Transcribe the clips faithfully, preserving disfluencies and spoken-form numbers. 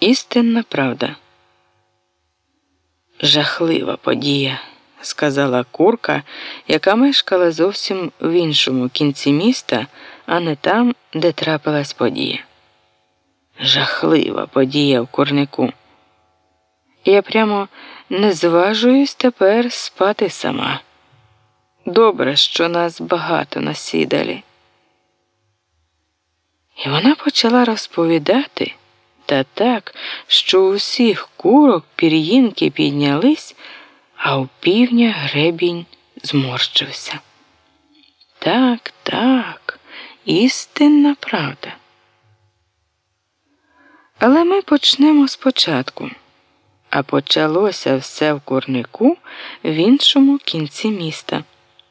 Істинна правда. Жахлива подія, сказала курка, яка мешкала зовсім в іншому кінці міста, а не там, де трапилась подія. Жахлива подія в курнику. Я прямо не зважуюсь тепер спати сама. Добре, що нас багато насідалі. І вона почала розповідати, та так, що у всіх курок пір'їнки піднялись, а у півня гребінь зморщився. Так, так, істинна правда. Але ми почнемо спочатку. А почалося все в курнику в іншому кінці міста.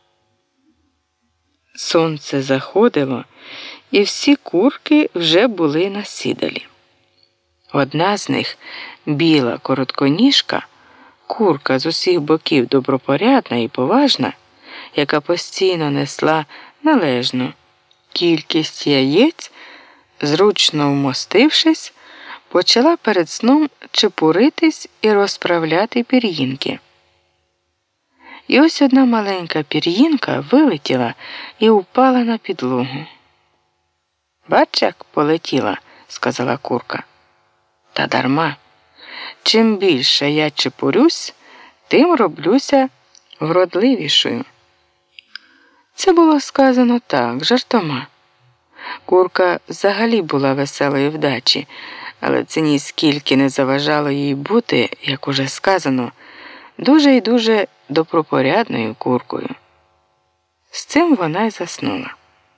Сонце заходило, і всі курки вже були насідалі. Одна з них, біла коротконіжка, курка з усіх боків добропорядна і поважна, яка постійно несла належну кількість яєць, зручно вмостившись, почала перед сном чепуритись і розправляти пір'їнки. І ось одна маленька пір'їнка вилетіла і впала на підлогу. «Бач, як полетіла», – сказала курка. «Та дарма. Чим більше я чепурюсь, тим роблюся вродливішою». Це було сказано так, жартома. Курка взагалі була веселої вдачі, але це ніскільки не заважало їй бути, як уже сказано, дуже і дуже добропорядною куркою. З цим вона й заснула.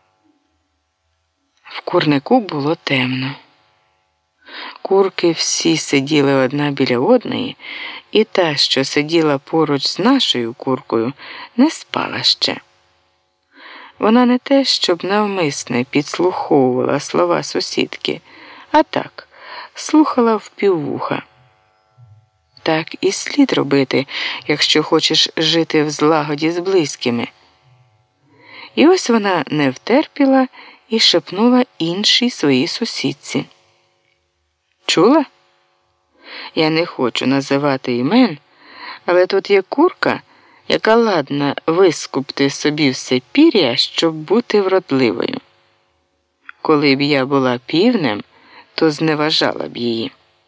В курнику було темно. Курки всі сиділи одна біля одної, і та, що сиділа поруч з нашою куркою, не спала ще. Вона не те, щоб навмисне підслуховувала слова сусідки, а так, слухала впіввуха. Так і слід робити, якщо хочеш жити в злагоді з близькими. І ось вона не втерпіла і шепнула іншій своїй сусідці. «Чула? Я не хочу називати імен, але тут є курка, яка ладна вискупти собі все пір'я, щоб бути вродливою. Коли б я була півнем, то зневажала б її».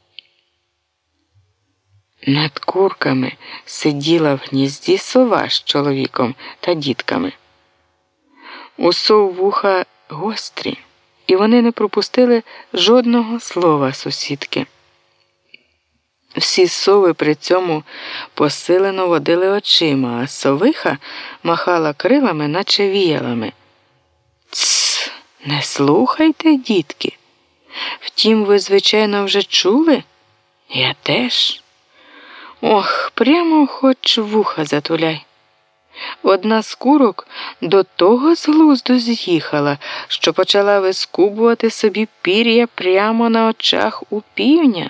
Над курками сиділа в гнізді сова з чоловіком та дітками. У сов вуха гострі, і вони не пропустили жодного слова сусідки. Всі сови при цьому посилено водили очима, а совиха махала крилами, наче віялами. «Тсс, не слухайте, дітки. Втім, ви, звичайно, вже чули? Я теж. Ох, прямо хоч вуха затуляй. Одна з курок до того з глузду з'їхала, що почала вискубувати собі пір'я прямо на очах у півня».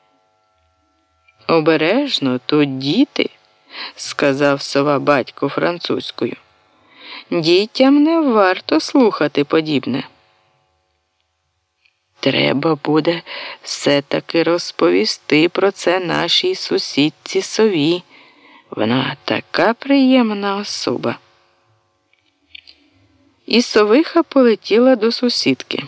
«Обережно, то діти», – сказав сова батько французькою. «Дітям не варто слухати подібне». «Треба буде все-таки розповісти про це нашій сусідці сові. Вона така приємна особа». І совиха полетіла до сусідки.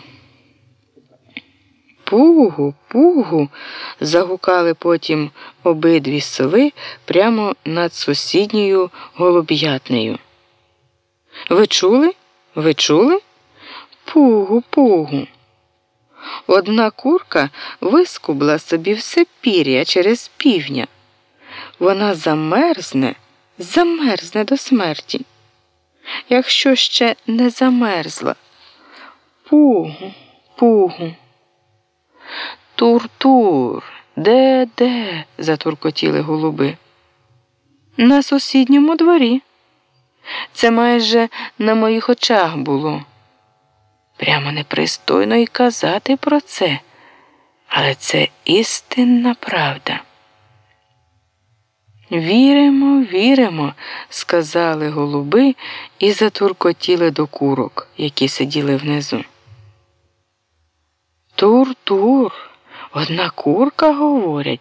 «Пугу, пугу!» – загукали потім обидві сови прямо над сусідньою голуб'ятнею. «Ви чули? Ви чули? Пугу, пугу!» Одна курка вискубла собі все пір'я через півня. Вона замерзне, замерзне до смерті. Якщо ще не замерзла. Пугу, пугу. «Тур-тур, де-де?» – затуркотіли голуби. «На сусідньому дворі. Це майже на моїх очах було. Прямо непристойно й казати про це, але це істинна правда». «Віримо, віримо», – сказали голуби і затуркотіли до курок, які сиділи внизу. «Тур-тур, Одна курка, говорять,